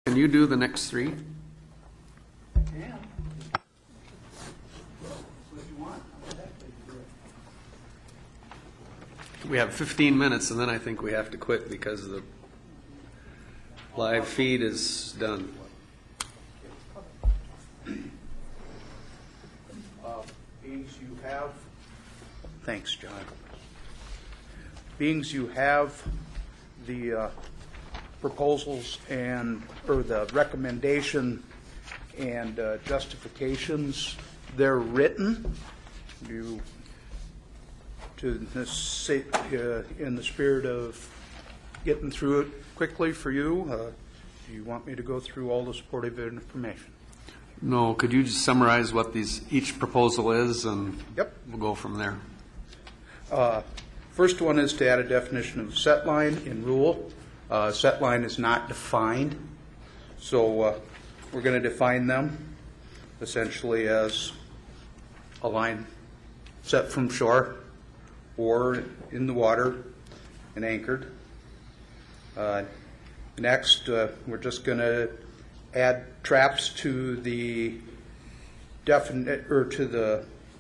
Can you do the next three? Yeah. What you want? We have 15 minutes, and then I think we have to quit because the live feed is done. Beings you have. Thanks, John. Beings you have the proposals or the recommendation and justifications. They're written. In the spirit of getting through it quickly for you, do you want me to go through all the supportive information? No, could you just summarize what each proposal is, and Yep. we'll go from there. First one is to add a definition of set line in rule. Set line is not defined, so we're going to define them essentially as a line set from shore or in the water and anchored. Next, we're just going to add traps to the definite or to the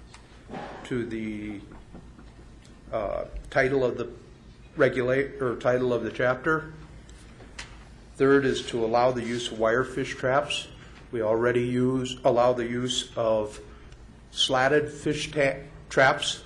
title of the title of the chapter. Third is to allow the use of wire fish traps. We already allow the use of slatted fish traps.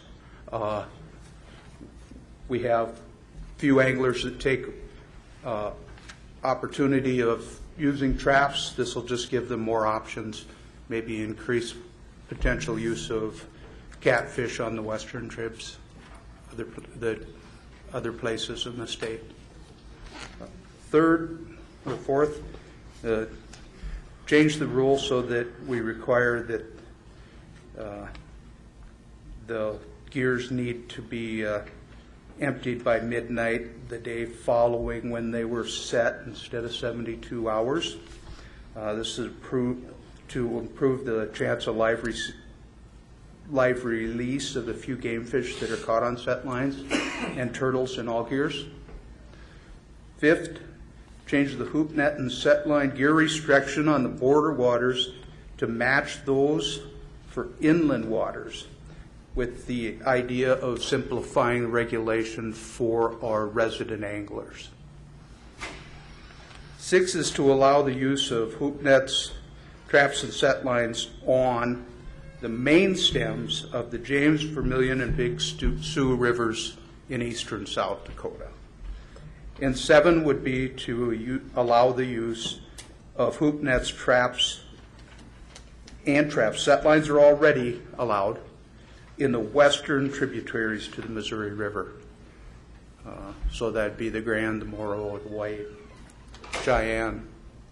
We have few anglers that take opportunity of using traps. This will just give them more options, maybe increase potential use of catfish on the western trips, the other places in the state. Third or fourth, change the rule so that we require that the gears need to be emptied by midnight the day following when they were set instead of 72 hours. This is to improve the chance of live release of the few game fish that are caught on set lines and turtles in all gears. Fifth, change the hoop net and set line gear restriction on the border waters to match those for inland waters, with the idea of simplifying regulation for our resident anglers. Six is to allow the use of hoop nets, traps, and set lines on the main stems of the James, Vermilion, and Big Sioux rivers in eastern South Dakota. And seven would be to allow the use of hoop nets, traps, and traps. Set lines are already allowed in the western tributaries to the Missouri River. So that'd be the Grand, the Morrow, the White, Cheyenne.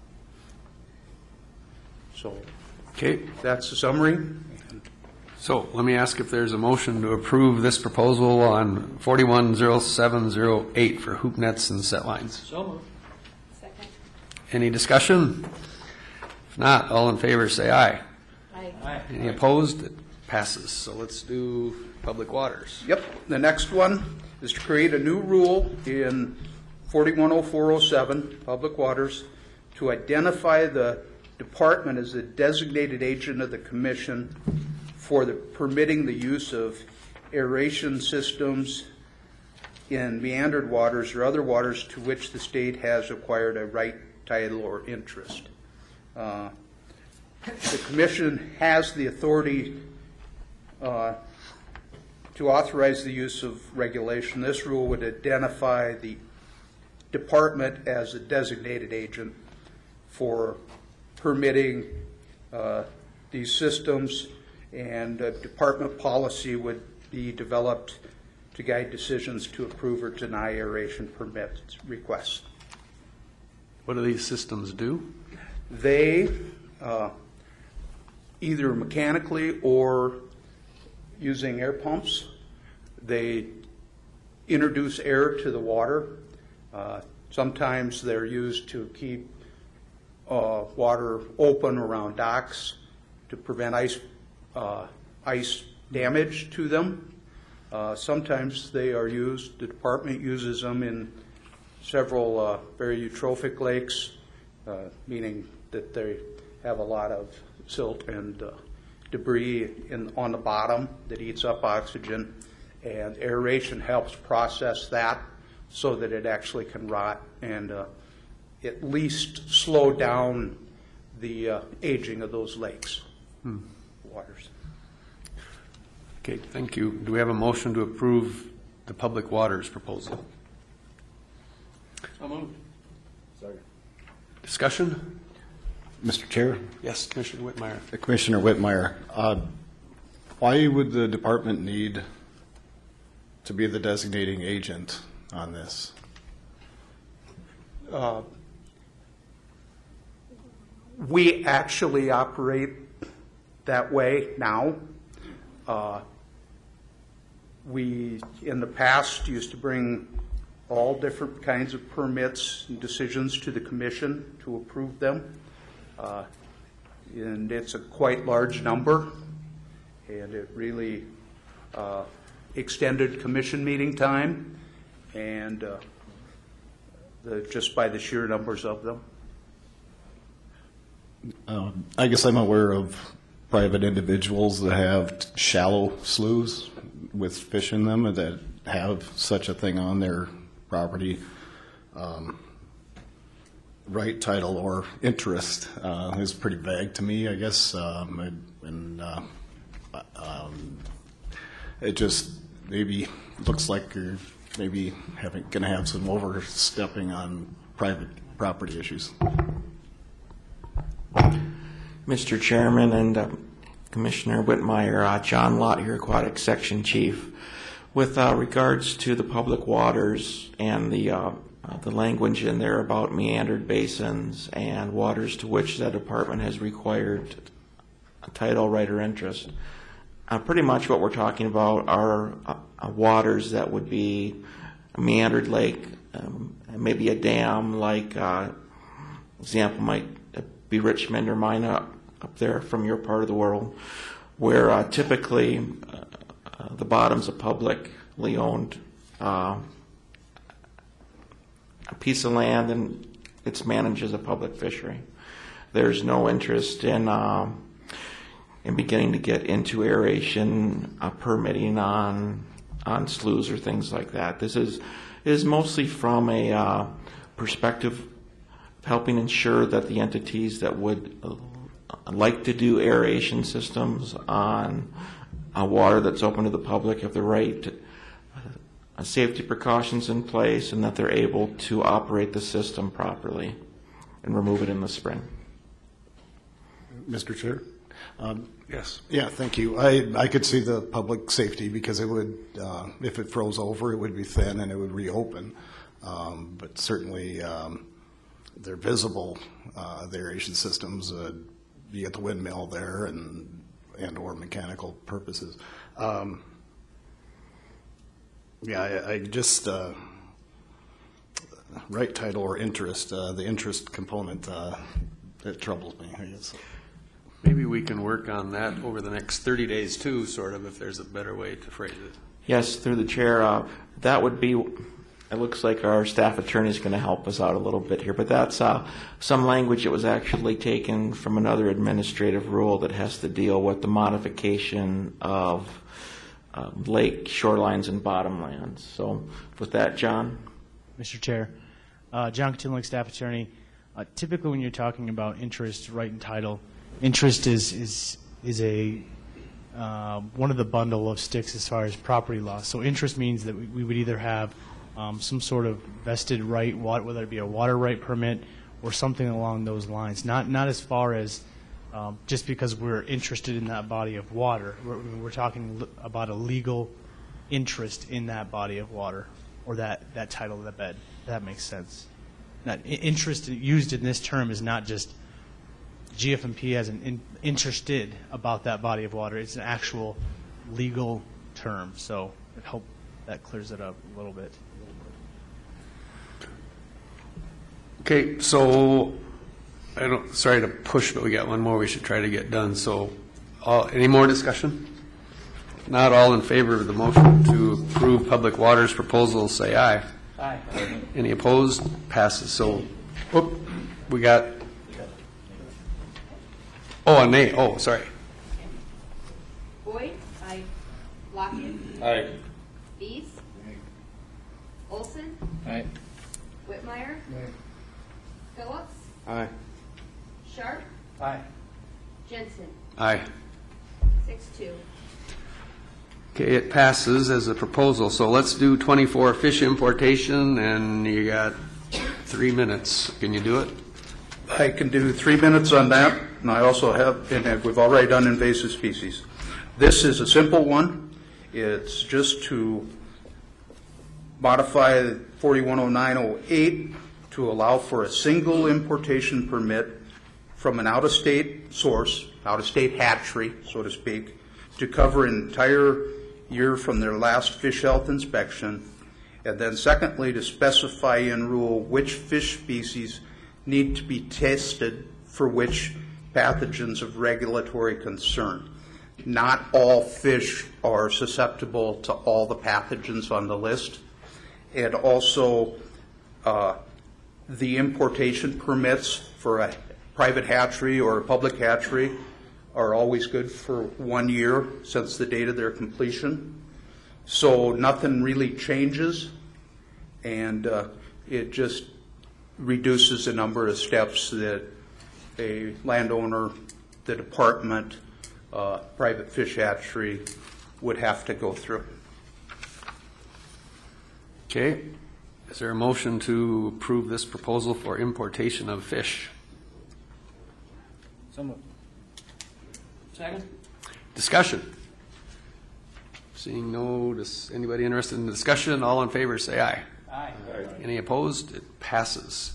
So Okay. that's the summary. So let me ask if there's a motion to approve this proposal on 410708 for hoop nets and set lines. So moved. Second. Any discussion? If not, all in favor say aye. Aye. Any opposed? It passes. So let's do public waters. Yep. The next one is to create a new rule in 410407, Public Waters, to identify the department as a designated agent of the commission for permitting the use of aeration systems in meandered waters or other waters to which the state has acquired a right, title, or interest. The commission has the authority to authorize the use of regulation. This rule would identify the department as a designated agent for permitting these systems, and department policy would be developed to guide decisions to approve or deny aeration permit requests. What do these systems do? They either mechanically or using air pumps, they introduce air to the water. Sometimes they're used to keep water open around docks to prevent ice damage to them. Sometimes they are used, the department uses them in several very eutrophic lakes meaning that they have a lot of silt and debris on the bottom that eats up oxygen, and aeration helps process that so that it actually can rot and at least slow down the aging of those lakes waters. Okay, thank you. Do we have a motion to approve the public waters proposal? So moved. Discussion? Mr. Chair, Yes, Commissioner Whitmire. Commissioner Whitmire, why would the department need to be the designating agent on this? We actually operate that way now. We, in the past, used to bring all different kinds of permits and decisions to the commission to approve them. And it's a quite large number, and it really extended commission meeting time, and just by the sheer numbers of them. I guess I'm aware of private individuals that have shallow sloughs with fish in them that have such a thing on their property. Right title or interest is pretty vague to me, I guess, it just maybe looks like you're maybe going to have some overstepping on private property issues. Mr. Chairman and Commissioner Whitmire, John Lott here, Aquatic Section Chief. With regards to the public waters and the language in there about meandered basins and waters to which that department has required a title, right, or interest, pretty much what we're talking about are waters that would be a meandered lake, maybe a dam, like example might be Richmond or Minot up there from your part of the world, where typically the bottom's a publicly owned a piece of land and it's managed as a public fishery. There's no interest in beginning to get into aeration permitting on sloughs or things like that. This is mostly from a perspective of helping ensure that the entities that would like to do aeration systems on water that's open to the public have the right safety precautions in place and that they're able to operate the system properly and remove it in the spring. Mr. Chair? Yes. Yeah, thank you. I could see the public safety because it would, if it froze over, it would be thin and it would reopen. But certainly they're visible, the aeration systems, be at the windmill there and or mechanical purposes. Yeah, I just, right title or interest, the interest component, it troubles me, I guess. Maybe we can work on that over the next 30 days too, sort of, if there's a better way to phrase it. Yes, through the chair, that would be, it looks like our staff attorney is going to help us out a little bit here, but that's some language that was actually taken from another administrative rule that has to deal with the modification of lake shorelines and bottomlands. So with that, John? Mr. Chair, John Cotillion, staff attorney. Typically when you're talking about interest, right, and title, interest is a one of the bundle of sticks as far as property law. So interest means that we would either have some sort of vested right, whether it be a water right permit or something along those lines. Not as far as just because we're interested in that body of water. We're talking about a legal interest in that body of water or that title of the bed. That makes sense. That interest used in this term is not just GFMP as an interested about that body of water. It's an actual legal term. So I hope that clears it up a little bit. Okay, so sorry to push, but we got one more we should try to get done. So any more discussion? Not all in favor of the motion to approve public waters proposal, say aye. Aye. Any opposed? Passes. So we got Oh, a nay, oh, sorry. Boyd. Aye. Lockett. Aye. Dees. Olson. Aye. Whitmire. Phillips. Aye. Sharp. Aye. Jensen. Aye. 6-2. Okay, it passes as a proposal, so let's do 24 fish importation, and you got 3 minutes. Can you do it? I can do 3 minutes on that, and I also have, and we've already done invasive species. This is a simple one. It's just to modify 410908 to allow for a single importation permit from an out-of-state source, out-of-state hatchery, so to speak, to cover an entire year from their last fish health inspection, and then secondly, to specify in rule which fish species need to be tested for which pathogens of regulatory concern. Not all fish are susceptible to all the pathogens on the list, and also the importation permits for a private hatchery or a public hatchery are always good for 1 year since the date of their completion. So nothing really changes, and it just reduces the number of steps that a landowner, the department, private fish hatchery would have to go through. Okay, is there a motion to approve this proposal for importation of fish? So moved. Second. Discussion. Seeing anybody interested in the discussion, all in favor say aye. Aye. Any opposed? It passes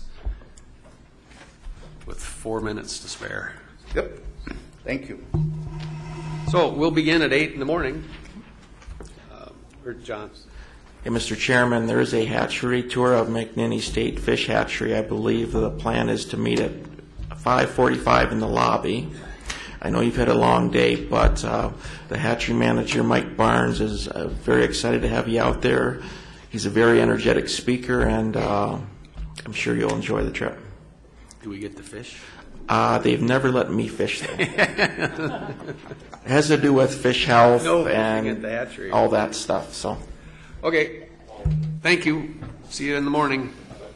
with 4 minutes to spare. Yep, thank you. So we'll begin at 8 in the morning. Or John? Hey, Mr. Chairman, there is a hatchery tour of McNinney State Fish Hatchery. I believe the plan is to meet at 5:45 in the lobby. I know you've had a long day, but the hatchery manager, Mike Barnes, is very excited to have you out there. He's a very energetic speaker, and I'm sure you'll enjoy the trip. Do we get to fish? They've never let me fish, though. It has to do with fish health No fishing and at the hatchery. all that stuff. So. Okay, thank you. See you in the morning.